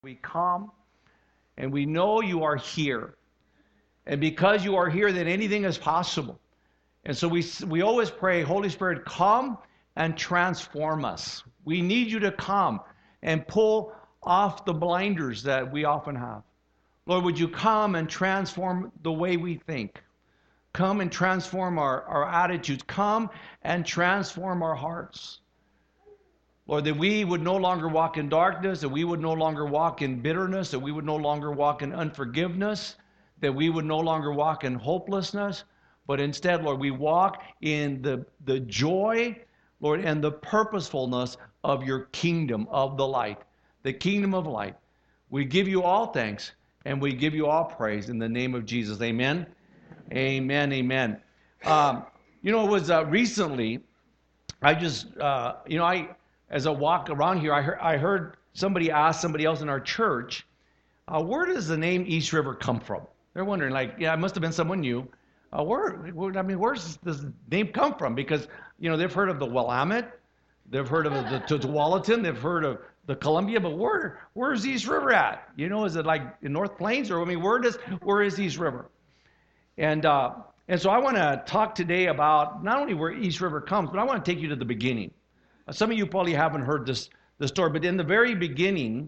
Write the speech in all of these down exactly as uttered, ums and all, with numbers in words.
We come and we know you are here. And because you are here, then anything is possible. And so we, we always pray, Holy Spirit, come and transform us. We need you to come and pull off the blinders that we often have. Lord, would you come and transform the way we think? Come and transform our, our attitudes. Come and transform our hearts. Lord, that we would no longer walk in darkness, that we would no longer walk in bitterness, that we would no longer walk in unforgiveness, that we would no longer walk in hopelessness, but instead, Lord, we walk in the, the joy, Lord, and the purposefulness of your kingdom of the light, the kingdom of light. We give you all thanks, and we give you all praise in the name of Jesus. Amen. Amen. Amen. Um, you know, it was uh, recently, I just, uh, you know, I... As I walk around here, I heard, I heard somebody ask somebody else in our church, uh, where does the name East River come from? They're wondering, like, yeah, it must have been someone new. Uh, where, where, I mean, where's this name come from? Because, you know, they've heard of the Willamette, they've heard of the Tualatin, they've heard of the Columbia, but where, where's East River at? You know, is it like in North Plains, or I mean, where does, where is East River? And uh, and so I want to talk today about not only where East River comes, but I want to take you to the beginning. Some of you probably haven't heard this, this story, but in the very beginning,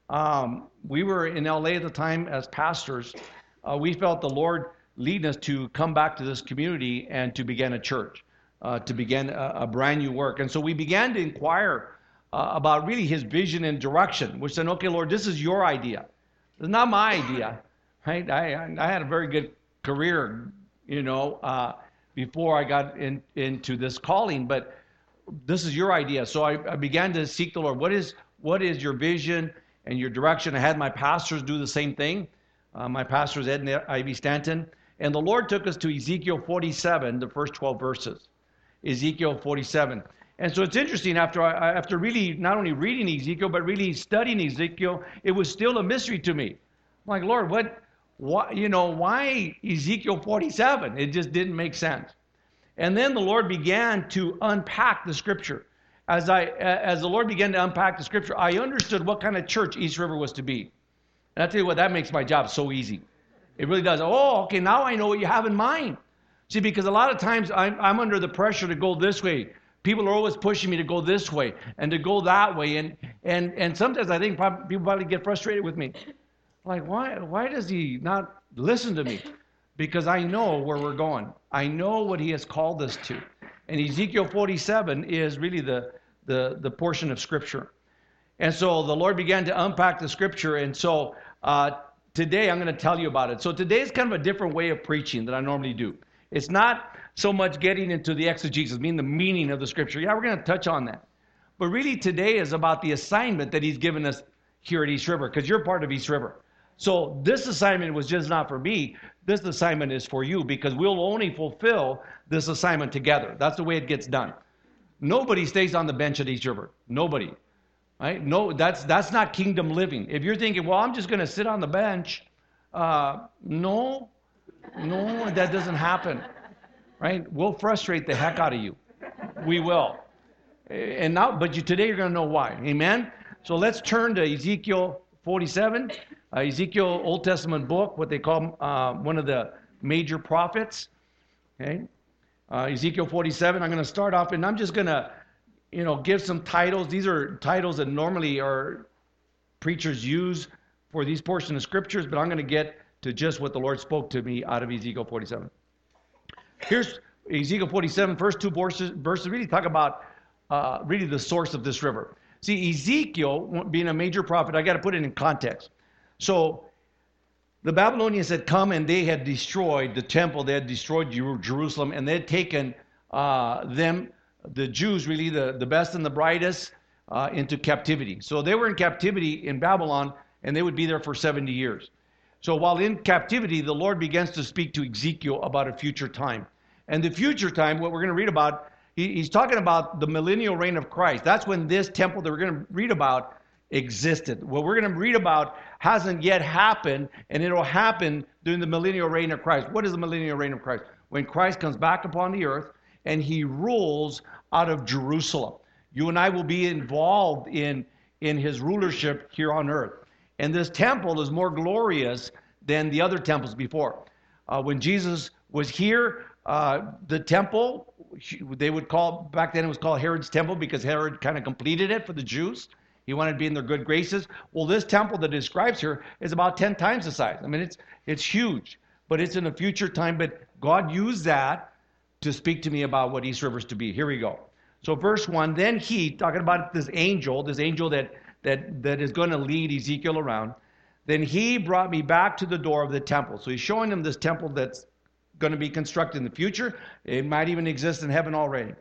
um, we were in L A at the time as pastors. Uh, we felt the Lord leading us to come back to this community and to begin a church, uh, to begin a, a brand new work. And so we began to inquire uh, about really his vision and direction, which said, okay, Lord, this is your idea. It's not my idea. Right? I, I had a very good career, you know, uh, before I got in, into this calling, but this is your idea. So I, I began to seek the Lord. What is what is your vision and your direction? I had my pastors do the same thing. Uh, my pastors, Ed and Ivy Stanton. And the Lord took us to Ezekiel forty-seven, the first twelve verses. Ezekiel forty-seven. And so it's interesting, after I, after really not only reading Ezekiel, but really studying Ezekiel, it was still a mystery to me. I'm like, Lord, what, what you know, why Ezekiel forty-seven? It just didn't make sense. And then the Lord began to unpack the scripture. As I, as the Lord began to unpack the scripture, I understood what kind of church East River was to be. And I tell you what, that makes my job so easy. It really does. Oh, okay, now I know what you have in mind. See, because a lot of times I'm, I'm under the pressure to go this way. People are always pushing me to go this way and to go that way. And and and sometimes I think probably, people probably get frustrated with me. Like, why why does he not listen to me? Because I know where we're going. I know what he has called us to. And Ezekiel forty-seven is really the, the, the portion of Scripture. And so the Lord began to unpack the Scripture. And so uh, today I'm going to tell you about it. So today is kind of a different way of preaching than I normally do. It's not so much getting into the exegesis, meaning the meaning of the Scripture. Yeah, we're going to touch on that. But really today is about the assignment that he's given us here at East River, because you're part of East River. So this assignment was just not for me. This assignment is for you, because we'll only fulfill this assignment together. That's the way it gets done. Nobody stays on the bench at East River. Nobody. Right? No, that's that's not kingdom living. If you're thinking, well, I'm just going to sit on the bench, uh, no, no, that doesn't happen. Right? We'll frustrate the heck out of you. We will. And now, but you, today you're going to know why. Amen? So let's turn to Ezekiel forty-seven. Uh, Ezekiel, Old Testament book, what they call uh, one of the major prophets. Okay, uh, Ezekiel forty-seven. I'm going to start off, and I'm just going to, you know, give some titles. These are titles that normally our preachers use for these portions of scriptures, but I'm going to get to just what the Lord spoke to me out of Ezekiel forty-seven. Here's Ezekiel forty-seven. First two verses, verses really talk about uh, really the source of this river. See, Ezekiel, being a major prophet, I got to put it in context. So the Babylonians had come and they had destroyed the temple. They had destroyed Jerusalem, and they had taken uh, them, the Jews, really the, the best and the brightest, uh, into captivity. So they were in captivity in Babylon, and they would be there for seventy years. So while in captivity, the Lord begins to speak to Ezekiel about a future time. And the future time, what we're going to read about, he, he's talking about the millennial reign of Christ. That's when this temple that we're going to read about existed. What we're going to read about hasn't yet happened, and it'll happen during the millennial reign of Christ. What is the millennial reign of Christ? When Christ comes back upon the earth and he rules out of Jerusalem. You and I will be involved in, in his rulership here on earth. And this temple is more glorious than the other temples before. Uh, when Jesus was here, uh, the temple, they would call, back then it was called Herod's temple because Herod kind of completed it for the Jews. He wanted to be in their good graces. Well, this temple that it describes here is about ten times the size. I mean, it's it's huge, but it's in a future time. But God used that to speak to me about what East River is to be. Here we go. So verse one, then he, talking about this angel, this angel that that that is going to lead Ezekiel around, then he brought me back to the door of the temple. So he's showing him this temple that's going to be constructed in the future. It might even exist in heaven already.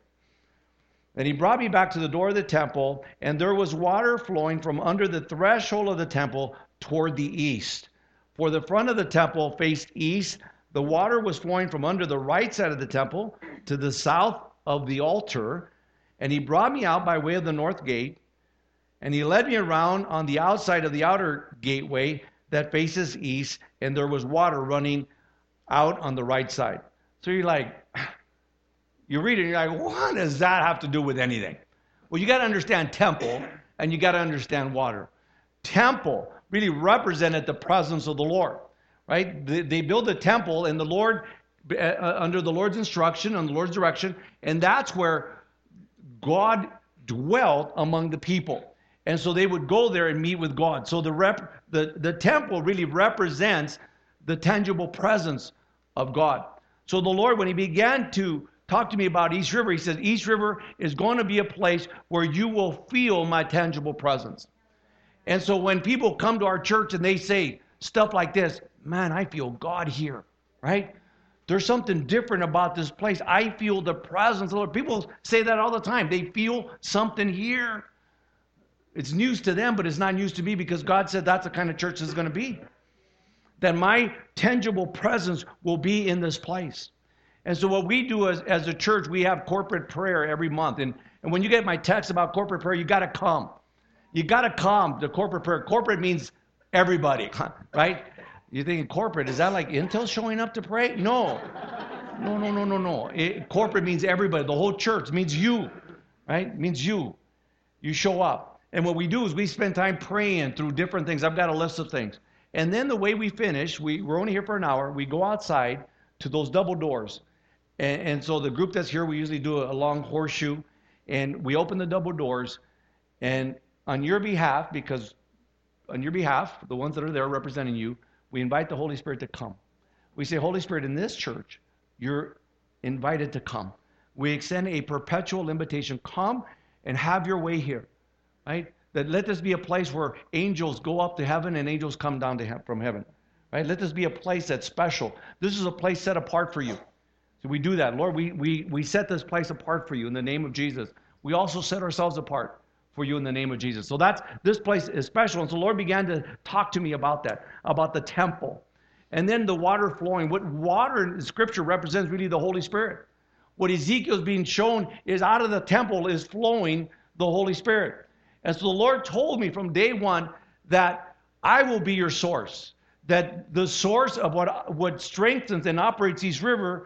And he brought me back to the door of the temple, and there was water flowing from under the threshold of the temple toward the east. For the front of the temple faced east. The water was flowing from under the right side of the temple to the south of the altar. And he brought me out by way of the north gate, and he led me around on the outside of the outer gateway that faces east, and there was water running out on the right side. So you're like, you read it, and you're like, what does that have to do with anything? Well, you got to understand temple, and you got to understand water. Temple really represented the presence of the Lord, right? They, they built a temple, and the Lord, uh, under the Lord's instruction, and the Lord's direction, and that's where God dwelt among the people. And so they would go there and meet with God. So the rep, the, the temple really represents the tangible presence of God. So the Lord, when he began to talk to me about East River, he said, East River is going to be a place where you will feel my tangible presence. And so when people come to our church and they say stuff like this, man, I feel God here, right? There's something different about this place. I feel the presence of the Lord. People say that all the time. They feel something here. It's news to them, but it's not news to me because God said that's the kind of church this is going to be. That my tangible presence will be in this place. And so what we do as, as a church, we have corporate prayer every month. And, and when you get my text about corporate prayer, you got to come. You got to come to corporate prayer. Corporate means everybody, right? You're thinking corporate, is that like Intel showing up to pray? No. No, no, no, no, no. It, corporate means everybody. The whole church means you, right? It means you. You show up. And what we do is we spend time praying through different things. I've got a list of things. And then the way we finish, we, we're only here for an hour. We go outside to those double doors. And, and so the group that's here, we usually do a, a long horseshoe. And we open the double doors. And on your behalf, because on your behalf, the ones that are there representing you, we invite the Holy Spirit to come. We say, Holy Spirit, in this church, you're invited to come. We extend a perpetual invitation. Come and have your way here, right? That let this be a place where angels go up to heaven and angels come down to he- from heaven, right? Let this be a place that's special. This is a place set apart for you. So we do that. Lord, we, we, we set this place apart for you in the name of Jesus. We also set ourselves apart for you in the name of Jesus. So that's, this place is special. And so the Lord began to talk to me about that, about the temple. And then the water flowing. What water in Scripture represents really the Holy Spirit. What Ezekiel's being shown is out of the temple is flowing the Holy Spirit. And so the Lord told me from day one that I will be your source. That the source of what, what strengthens and operates East River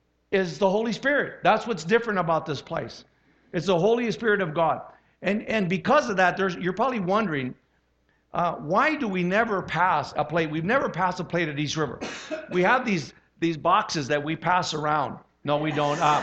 is the Holy Spirit. That's what's different about this place. It's the Holy Spirit of God. And, and because of that, there's, you're probably wondering, uh, why do we never pass a plate? We've never passed a plate at East River. We have these, these boxes that we pass around. No, we don't. Uh,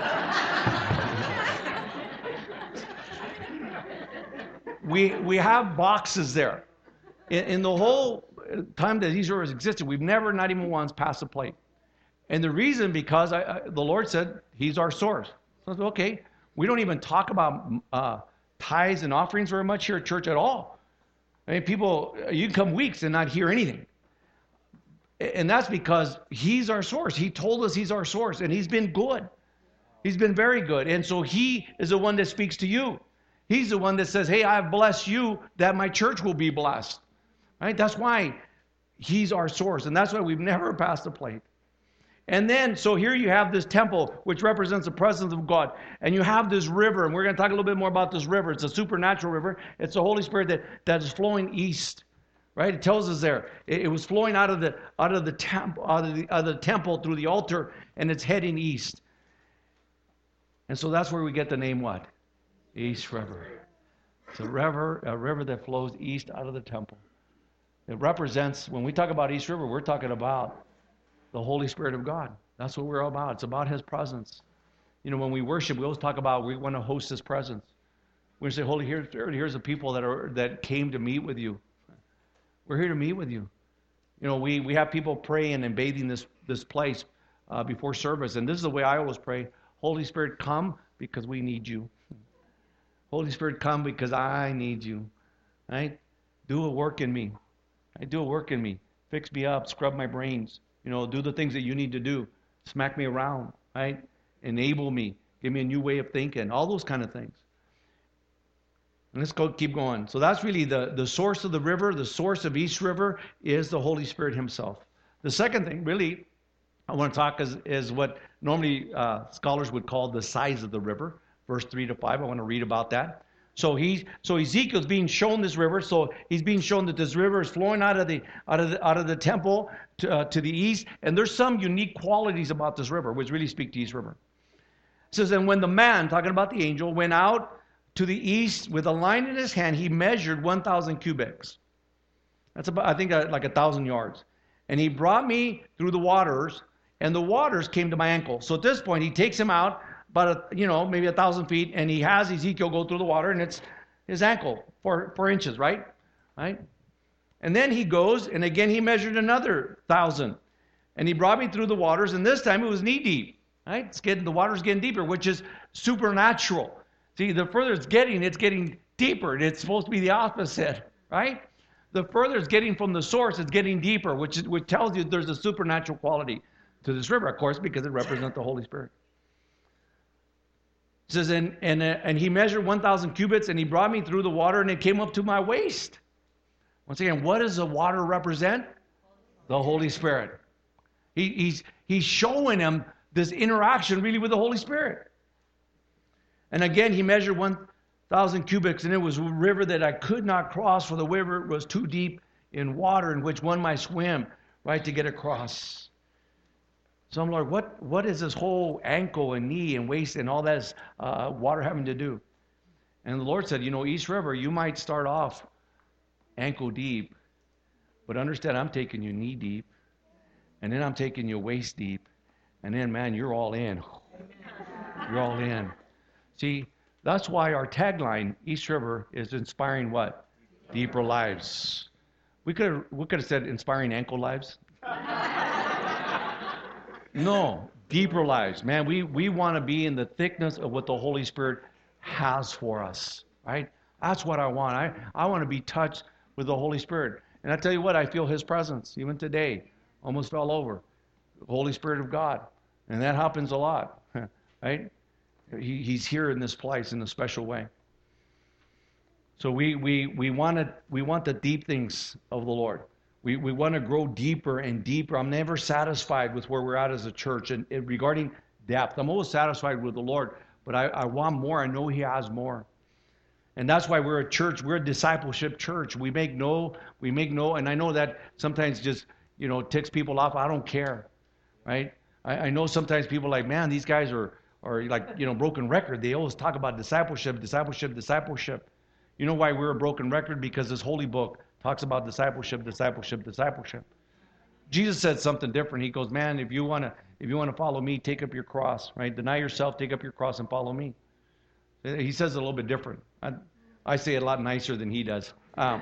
we, we have boxes there. In, in the whole time that East River has existed, we've never, not even once, passed a plate. And the reason, because I, I, the Lord said he's our source. So I said, okay, we don't even talk about uh, tithes and offerings very much here at church at all. I mean, people, you can come weeks and not hear anything. And that's because he's our source. He told us he's our source, and he's been good. He's been very good. And so he is the one that speaks to you. He's the one that says, hey, I've blessed you that my church will be blessed. Right? That's why he's our source, and that's why we've never passed a plate. And then, so here you have this temple, which represents the presence of God. And you have this river, and we're going to talk a little bit more about this river. It's a supernatural river. It's the Holy Spirit that, that is flowing east, right? It tells us there. It, it was flowing out of the out of the temple, out of the, out of the temple through the altar, and it's heading east. And so that's where we get the name what? East River. It's a river, a river that flows east out of the temple. It represents, when we talk about East River, we're talking about the Holy Spirit of God. That's what we're all about. It's about His presence. You know, when we worship, we always talk about we want to host His presence. We say, Holy Spirit, here's the people that are that came to meet with you. We're here to meet with you. You know, we, we have people praying and bathing this, this place uh, before service. And this is the way I always pray. Holy Spirit, come because we need you. Holy Spirit, come because I need you. Right? Do a work in me. Right? Do a work in me. Fix me up. Scrub my brains. You know, do the things that you need to do. Smack me around. Right? Enable me. Give me a new way of thinking. All those kind of things. And let's go keep going. So that's really the, the source of the river. The source of East River is the Holy Spirit Himself. The second thing, really, I want to talk is, is what normally uh, scholars would call the size of the river. Verse three to five, I want to read about that. So he, so Ezekiel's being shown this river. So he's being shown that this river is flowing out of the out of the, out of the temple to, uh, to the east. And there's some unique qualities about this river, which really speak to East River. It says, and when the man, talking about the angel, went out to the east with a line in his hand, he measured one thousand cubits. That's about, I think, uh, like a thousand yards. And he brought me through the waters, and the waters came to my ankle. So at this point, he takes him out about, a, you know, maybe a thousand feet, and he has Ezekiel go through the water, and it's his ankle, four, four inches, right? Right? And then he goes, and again, he measured another thousand. And he brought me through the waters, and this time it was knee deep, right? It's getting, the water's getting deeper, which is supernatural. See, the further it's getting, it's getting deeper. It's supposed to be the opposite, right? The further it's getting from the source, it's getting deeper, which, is, which tells you there's a supernatural quality to this river, of course, because it represents the Holy Spirit. It says, and, and, uh, and he measured one thousand cubits, and he brought me through the water, and it came up to my waist. Once again, what does the water represent? The Holy Spirit. He, he's, he's showing him this interaction really with the Holy Spirit. And again, he measured one thousand cubits, and it was a river that I could not cross, for the river was too deep in water in which one might swim, right, to get across. So I'm Lord, what, what is this whole ankle and knee and waist and all that uh, water having to do? And the Lord said, you know, East River, you might start off ankle deep, but understand I'm taking you knee deep, and then I'm taking you waist deep, and then, man, you're all in. You're all in. See, that's why our tagline, East River, is inspiring what? Deeper lives. We could have, we could have said inspiring ankle lives. No, deeper lives. Man, we, we want to be in the thickness of what the Holy Spirit has for us, right? That's what I want. I, I want to be touched with the Holy Spirit. And I tell you what, I feel His presence. Even today, almost fell over. The Holy Spirit of God. And that happens a lot, right? He, he's here in this place in a special way. So we we we want to we want the deep things of the Lord. We we want to grow deeper and deeper. I'm never satisfied with where we're at as a church. And, and regarding depth, I'm always satisfied with the Lord, but I, I want more. I know He has more. And that's why we're a church. We're a discipleship church. We make no, we make no, and I know that sometimes just, you know, ticks people off. I don't care, right? I, I know sometimes people are like, man, these guys are. Or like, you know, broken record. They always talk about discipleship, discipleship, discipleship. You know why we're a broken record? Because this holy book talks about discipleship, discipleship, discipleship. Jesus said something different. He goes, man, if you want to if you want to follow me, take up your cross, right? Deny yourself, take up your cross, and follow me. He says it a little bit different. I, I say it a lot nicer than he does. Um,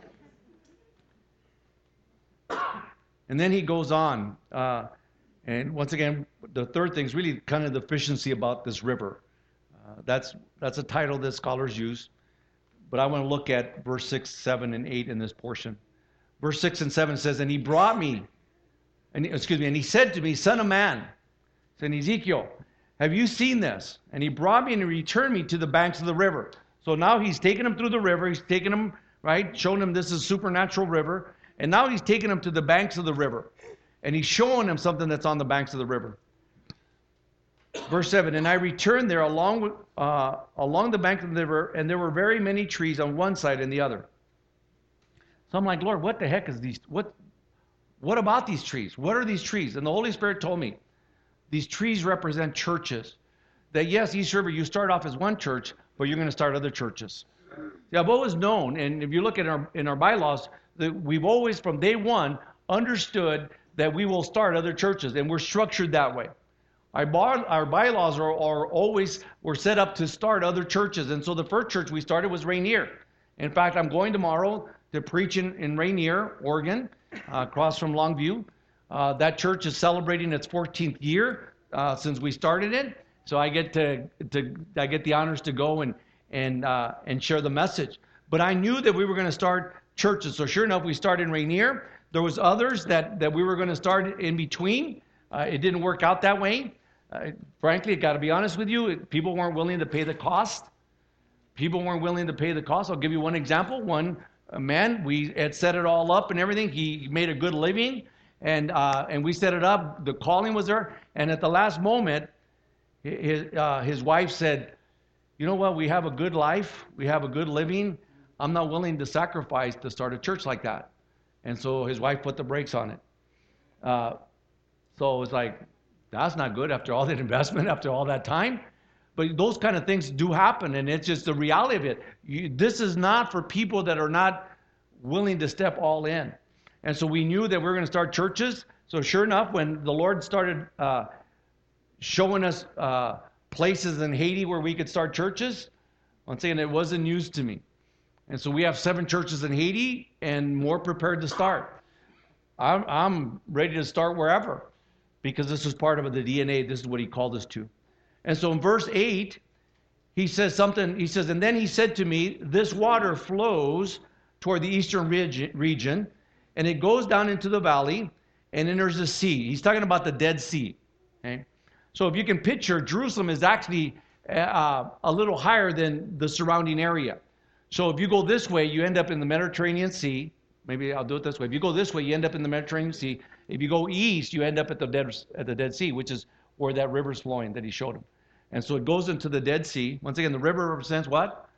and then he goes on. Uh, And once again, the third thing is really kind of the efficiency about this river. Uh, that's that's a title that scholars use. But I want to look at verse six, seven, and eight in this portion. Verse six and seven says, and he brought me, and excuse me, and he said to me, son of man, said Ezekiel, have you seen this? And he brought me and he returned me to the banks of the river. So now he's taken him through the river. He's taken him, right, showing him this is a supernatural river. And now he's taken him to the banks of the river. And he's showing him something that's on the banks of the river. Verse seven, and I returned there along uh, along the bank of the river, and there were very many trees on one side and the other. So I'm like, Lord, what the heck is these? What, what about these trees? What are these trees? And the Holy Spirit told me, these trees represent churches. That yes, East River, you start off as one church, but you're going to start other churches. Yeah, I've always known, and if you look at our in our bylaws, that we've always, from day one, understood that we will start other churches, and we're structured that way. Our, bar, our bylaws are, are always, we're set up to start other churches. And so the first church we started was Rainier. In fact, I'm going tomorrow to preach in, in Rainier, Oregon, uh, across from Longview. Uh, that church is celebrating its fourteenth year uh, since we started it. So I get to, to I get the honors to go and and uh, and share the message. But I knew that we were going to start churches. So sure enough, we started in Rainier. There was others that, that we were going to start in between. Uh, it didn't work out that way. Uh, frankly, I got to be honest with you, it, people weren't willing to pay the cost. People weren't willing to pay the cost. I'll give you one example. One a man, we had set it all up and everything. He made a good living, and uh, and we set it up. The calling was there, and at the last moment, his uh, his wife said, "You know what? We have a good life. We have a good living. I'm not willing to sacrifice to start a church like that." And so his wife put the brakes on it. Uh, so it was like, that's not good after all that investment, after all that time. But those kind of things do happen, and it's just the reality of it. You, this is not for people that are not willing to step all in. And so we knew that we were going to start churches. So sure enough, when the Lord started uh, showing us uh, places in Haiti where we could start churches, I'm saying it wasn't news to me. And so we have seven churches in Haiti and more prepared to start. I'm, I'm ready to start wherever, because this is part of the D N A. This is what he called us to. And so in verse eight, he says something. He says, "And then he said to me, this water flows toward the eastern region, and it goes down into the valley, and enters the sea." He's talking about the Dead Sea. Okay? So if you can picture, Jerusalem is actually uh, a little higher than the surrounding area. So if you go this way, you end up in the Mediterranean Sea. Maybe I'll do it this way. If you go this way, you end up in the Mediterranean Sea. If you go east, you end up at the Dead, at the Dead Sea, which is where that river's flowing that he showed him. And so it goes into the Dead Sea. Once again, the river represents what?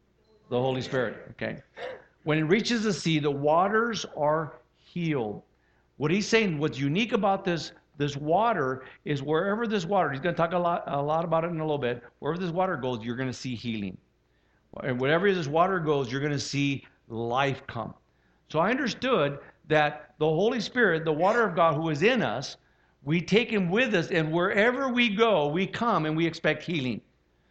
The Holy Spirit. Okay. When it reaches the sea, the waters are healed. What he's saying, what's unique about this, this water is wherever this water, he's going to talk a lot, a lot about it in a little bit. Wherever this water goes, you're going to see healing. And wherever this water goes, you're going to see life come. So I understood that the Holy Spirit, the water of God who is in us, we take him with us, and wherever we go, we come and we expect healing.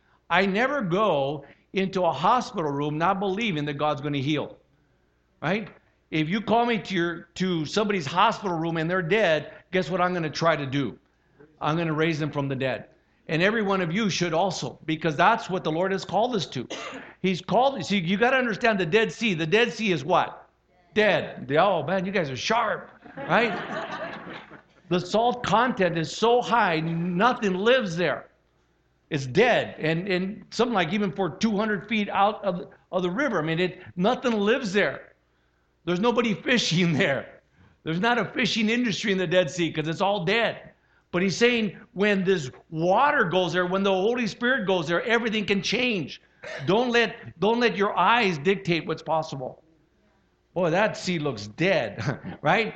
I never go into a hospital room not believing that God's going to heal. Right? If you call me to your to somebody's hospital room and they're dead, guess what I'm going to try to do? I'm going to raise them from the dead. And every one of you should also, because that's what the Lord has called us to. He's called, see, you got to understand the Dead Sea. The Dead Sea is what? Dead. Oh, man, you guys are sharp, right? The salt content is so high, nothing lives there. It's dead. And, and something like even for two hundred feet out of, the- of the river, I mean, it nothing lives there. There's nobody fishing there. There's not a fishing industry in the Dead Sea because it's all dead. But he's saying when this water goes there, when the Holy Spirit goes there, everything can change. Don't let, don't let your eyes dictate what's possible. Boy, that sea looks dead, right?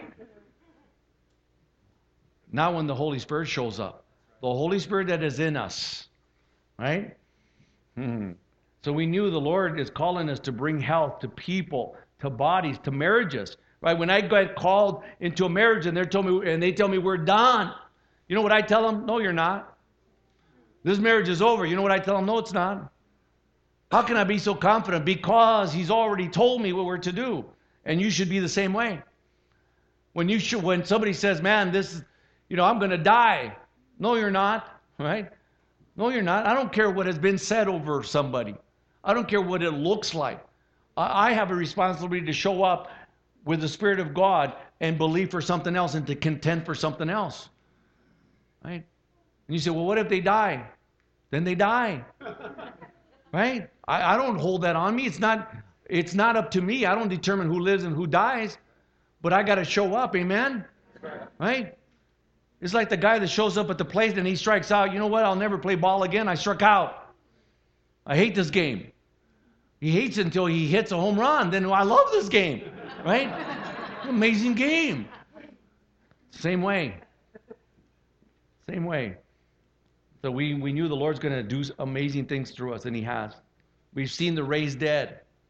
Not when the Holy Spirit shows up. The Holy Spirit that is in us, right? Hmm. So we knew the Lord is calling us to bring health to people, to bodies, to marriages, right? When I get called into a marriage and, they're told me, and they tell me we're done, you know what I tell them? No, you're not. This marriage is over. You know what I tell them? No, it's not. How can I be so confident? Because he's already told me what we're to do. And you should be the same way. When you should, when somebody says, man, this is, you know, I'm going to die. No, you're not, right? No, you're not. I don't care what has been said over somebody. I don't care what it looks like. I have a responsibility to show up with the Spirit of God and believe for something else and to contend for something else. Right? And you say, well, what if they die? Then they die. Right? I, I don't hold that on me. It's not, it's not up to me. I don't determine who lives and who dies. But I got to show up. Amen? Right? It's like the guy that shows up at the place and he strikes out. You know what? I'll never play ball again. I struck out. I hate this game. He hates it until he hits a home run. Then I love this game. Right? Amazing game. Same way. Same way. So we, we knew the Lord's going to do amazing things through us, and he has. We've seen the raised dead.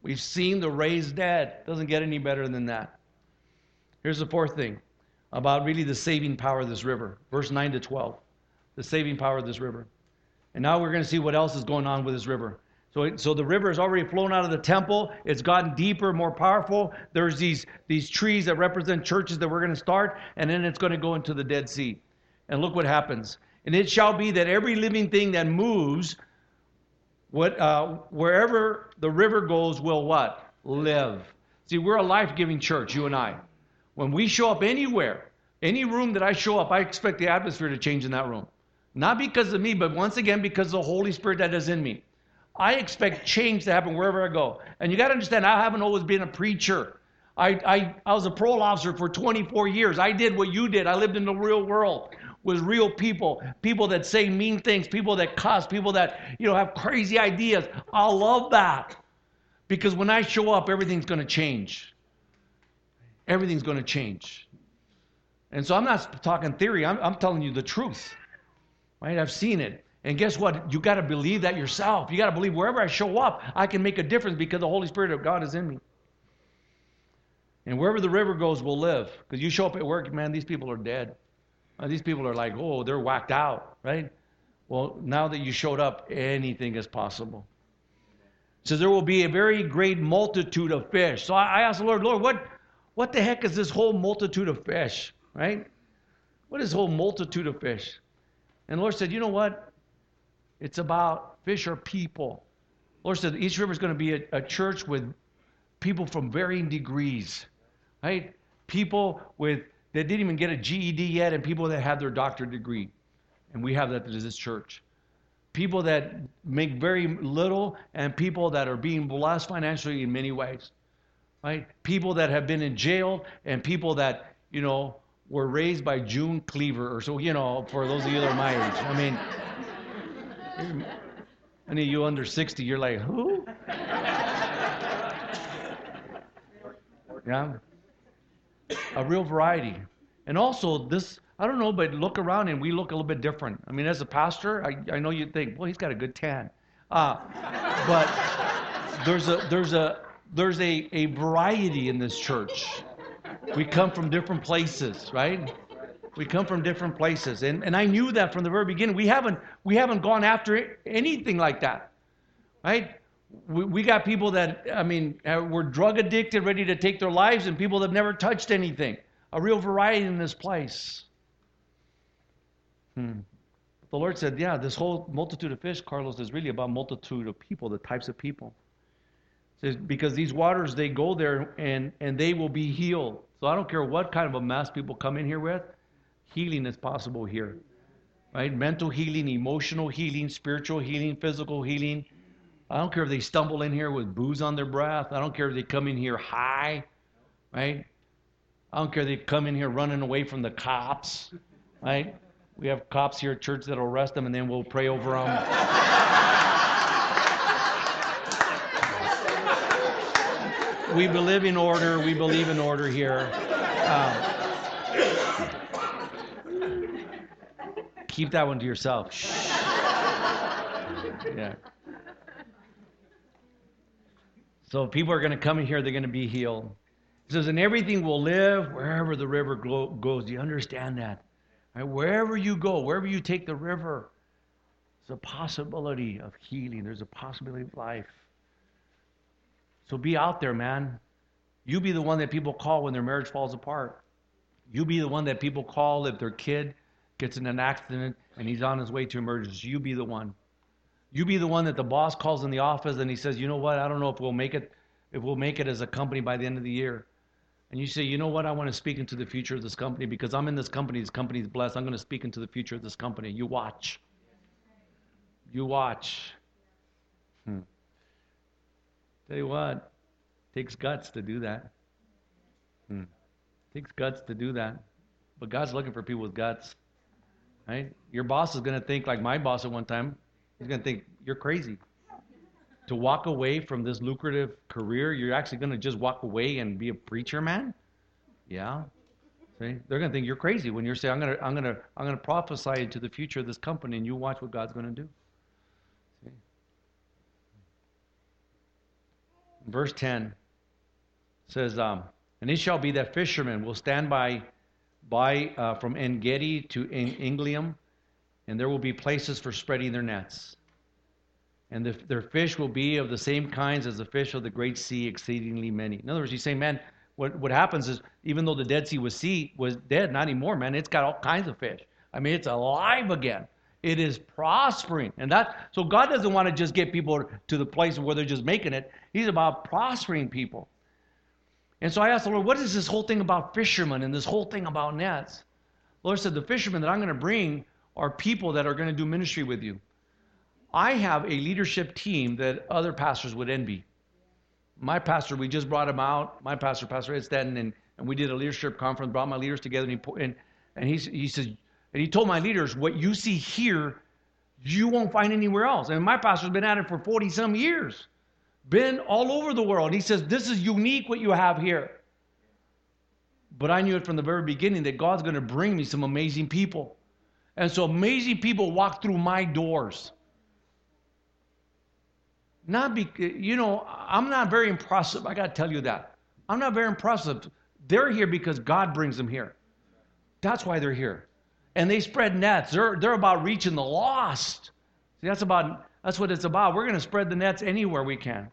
We've seen the raised dead. Doesn't get any better than that. Here's the fourth thing about really the saving power of this river. Verse nine to twelve. The saving power of this river. And now we're going to see what else is going on with this river. So, it, so the river has already flown out of the temple. It's gotten deeper, more powerful. There's these, these trees that represent churches that we're going to start. And then it's going to go into the Dead Sea. And look what happens. And it shall be that every living thing that moves, what, uh, wherever the river goes, will what? Live. See, we're a life-giving church, you and I. When we show up anywhere, any room that I show up, I expect the atmosphere to change in that room. Not because of me, but once again, because of the Holy Spirit that is in me. I expect change to happen wherever I go. And you got to understand, I haven't always been a preacher. I, I, I was a parole officer for twenty-four years. I did what you did. I lived in the real world with real people, people that say mean things, people that cuss, people that, you know, have crazy ideas. I love that. Because when I show up, everything's going to change. Everything's going to change. And so I'm not talking theory. I'm, I'm telling you the truth. Right? I've seen it. And guess what? You got to believe that yourself. You got to believe wherever I show up, I can make a difference because the Holy Spirit of God is in me. And wherever the river goes, we'll live. Because you show up at work, man, these people are dead. Uh, these people are like, oh, they're whacked out, right? Well, now that you showed up, anything is possible. So there will be a very great multitude of fish. So I, I asked the Lord, Lord, what, what the heck is this whole multitude of fish, right? What is this whole multitude of fish? And the Lord said, you know what? It's about fish are people. The Lord said East River is going to be a, a church with people from varying degrees, right? People with that didn't even get a G E D yet, and people that have their doctorate degree. And we have that at this church. People that make very little, and people that are being blessed financially in many ways, right? People that have been in jail, and people that, you know, were raised by June Cleaver, or so, you know, for those of you that are my age. I mean, any of you under sixty, you're like, who? Yeah. A real variety. And also this, I don't know, but look around and we look a little bit different. I mean, as a pastor, I, I know you think, well, he's got a good tan. Uh, but there's a there's a there's a, a variety in this church. We come from different places, right? We come from different places. And and I knew that from the very beginning. We haven't we haven't gone after anything like that. Right? We, we got people that, I mean, were drug addicted, ready to take their lives, and people that have never touched anything. A real variety in this place. Hmm. The Lord said, yeah, this whole multitude of fish, Carlos, is really about multitude of people, the types of people. It says, because these waters, they go there and, and they will be healed. So I don't care what kind of a mess people come in here with, healing is possible here. Right? Mental healing, emotional healing, spiritual healing, physical healing. I don't care if they stumble in here with booze on their breath. I don't care if they come in here high, right? I don't care if they come in here running away from the cops, right? We have cops here at church that will arrest them, and then we'll pray over them. We believe in order. We believe in order here. Um, keep that one to yourself. Shh. Yeah. So people are going to come in here, they're going to be healed. It says, and everything will live wherever the river goes. Do you understand that? Right? Wherever you go, wherever you take the river, there's a possibility of healing. There's a possibility of life. So be out there, man. You be the one that people call when their marriage falls apart. You be the one that people call if their kid gets in an accident and he's on his way to emergency. You be the one. You be the one that the boss calls in the office and he says, you know what, I don't know if we'll make it, if we'll make it as a company by the end of the year. And you say, you know what, I want to speak into the future of this company because I'm in this company, this company's blessed. I'm going to speak into the future of this company. You watch. You watch. Hmm. Tell you what, it takes guts to do that. Hmm. It takes guts to do that. But God's looking for people with guts. Right? Your boss is going to think like my boss at one time. He's going to think, you're crazy. To walk away from this lucrative career, you're actually going to just walk away and be a preacher, man? Yeah. See? They're going to think you're crazy when you're saying, I'm going to I'm going to I'm going to prophesy into the future of this company and you watch what God's going to do. See? Verse ten says, um, and it shall be that fishermen will stand by, by uh, from En-gedi to Eneglaim, and there will be places for spreading their nets. And the, their fish will be of the same kinds as the fish of the great sea, exceedingly many. In other words, he's saying, man, what, what happens is, even though the Dead Sea was sea was dead, not anymore, man, it's got all kinds of fish. I mean, it's alive again. It is prospering. And that, so God doesn't want to just get people to the place where they're just making it. He's about prospering people. And so I asked the Lord, what is this whole thing about fishermen and this whole thing about nets? The Lord said, the fishermen that I'm going to bring are people that are going to do ministry with you. I have a leadership team that other pastors would envy. My pastor, we just brought him out. My pastor, Pastor Ed Stanton, and, and we did a leadership conference, brought my leaders together, and he, and, and he, he says, and he told my leaders, what you see here, you won't find anywhere else. And my pastor's been at it for forty some years. Been all over the world. He says, this is unique what you have here. But I knew it from the very beginning that God's going to bring me some amazing people. And so amazing people walk through my doors. Not be, you know, I'm not very impressive. I got to tell you that. I'm not very impressive. They're here because God brings them here. That's why they're here. And they spread nets. They're, they're about reaching the lost. See, that's about, that's what it's about. We're going to spread the nets anywhere we can.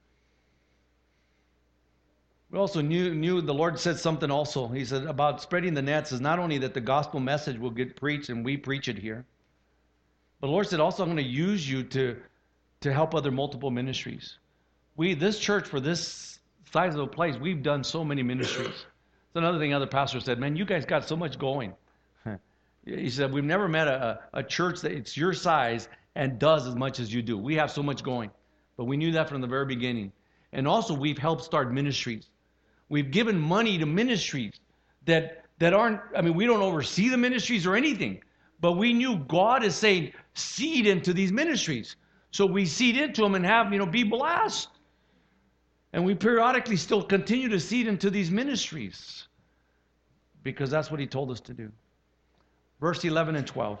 We also knew, knew the Lord said something also. He said about spreading the nets is not only that the gospel message will get preached and we preach it here, but the Lord said also, I'm going to use you to, to help other multiple ministries. We, this church, for this size of a place, we've done so many ministries. It's another thing other pastors said, man, you guys got so much going. He said, we've never met a, a church that it's your size and does as much as you do. We have so much going. But we knew that from the very beginning. And also, we've helped start ministries. We've given money to ministries that, that aren't, I mean, we don't oversee the ministries or anything. But we knew God is saying, seed into these ministries. So we seed into them and have, you know, be blessed. And we periodically still continue to seed into these ministries. Because that's what he told us to do. Verse eleven and twelve.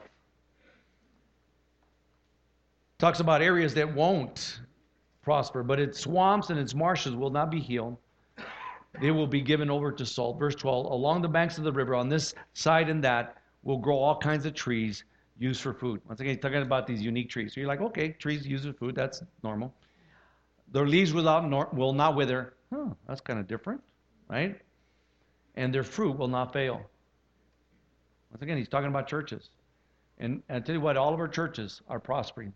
Talks about areas that won't prosper, but its swamps and its marshes will not be healed. They will be given over to salt. Verse twelve. Along the banks of the river, on this side and that, will grow all kinds of trees used for food. Once again, he's talking about these unique trees. So you're like, okay, trees used for food, that's normal. Their leaves without nor- will not wither. Huh, that's kind of different, right? And their fruit will not fail. Once again, he's talking about churches. And, and I tell you what, all of our churches are prospering.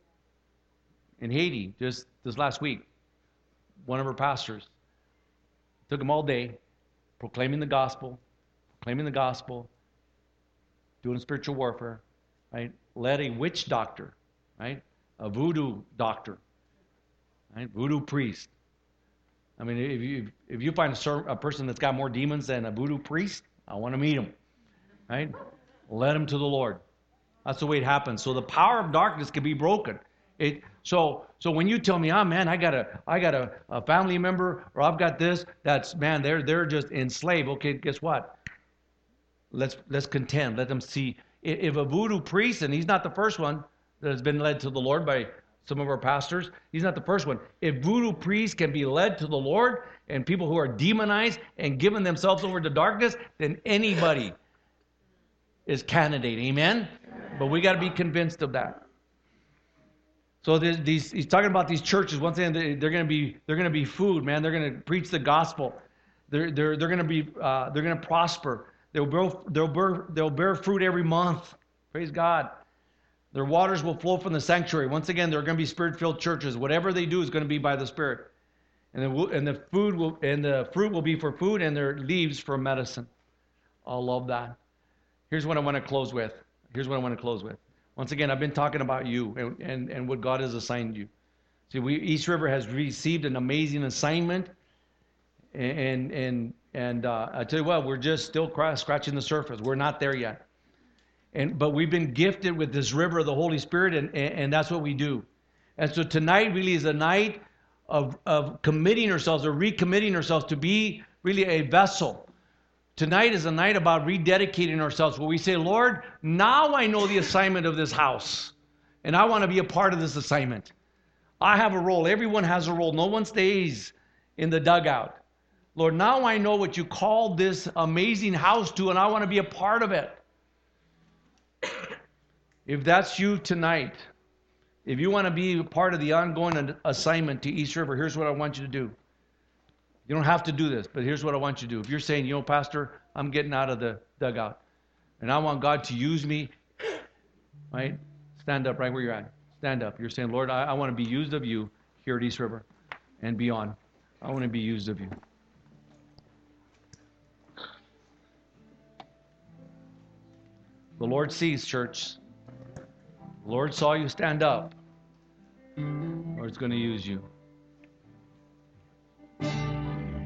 In Haiti, just this last week, one of our pastors took him all day proclaiming the gospel, proclaiming the gospel, doing spiritual warfare, right? Led a witch doctor, right? A voodoo doctor, right? Voodoo priest. I mean, if you if you find a, a person that's got more demons than a voodoo priest, I want to meet him. Right? Led him to the Lord. That's the way it happens. So the power of darkness can be broken. It so so when you tell me, oh man, I got a I got a, a family member or I've got this, that's man, they're they're just enslaved. Okay, guess what? Let's let's contend. Let them see. If a voodoo priest, and he's not the first one that has been led to the Lord by some of our pastors, he's not the first one. If voodoo priests can be led to the Lord and people who are demonized and given themselves over to darkness, then anybody is candidate, amen? But we got to be convinced of that. So these, he's talking about these churches. Once again, they're going to be they're going to be food, man. They're going to preach the gospel. They're they're they're going to be uh, they're going to prosper. They'll bear, they'll bear they'll bear fruit every month. Praise God. Their waters will flow from the sanctuary. Once again, they're going to be spirit-filled churches. Whatever they do is going to be by the Spirit, and the and the food will and the fruit will be for food, and their leaves for medicine. I love that. Here's what I want to close with. Here's what I want to close with. Once again, I've been talking about you and, and, and what God has assigned you. See, we, East River has received an amazing assignment. And and and uh, I tell you what, we're just still scratching the surface. We're not there yet. And but we've been gifted with this river of the Holy Spirit, and, and, and that's what we do. And so tonight really is a night of, of committing ourselves or recommitting ourselves to be really a vessel. Tonight is a night about rededicating ourselves where we say, Lord, now I know the assignment of this house, and I want to be a part of this assignment. I have a role. Everyone has a role. No one stays in the dugout. Lord, now I know what you called this amazing house to, and I want to be a part of it. If that's you tonight, if you want to be a part of the ongoing assignment to East River, here's what I want you to do. You don't have to do this, but here's what I want you to do. If you're saying, you know, Pastor, I'm getting out of the dugout, and I want God to use me, right? Stand up right where you're at. Stand up. You're saying, Lord, I, I want to be used of you here at East River and beyond. I want to be used of you. The Lord sees, church. The Lord saw you stand up. The Lord's going to use you.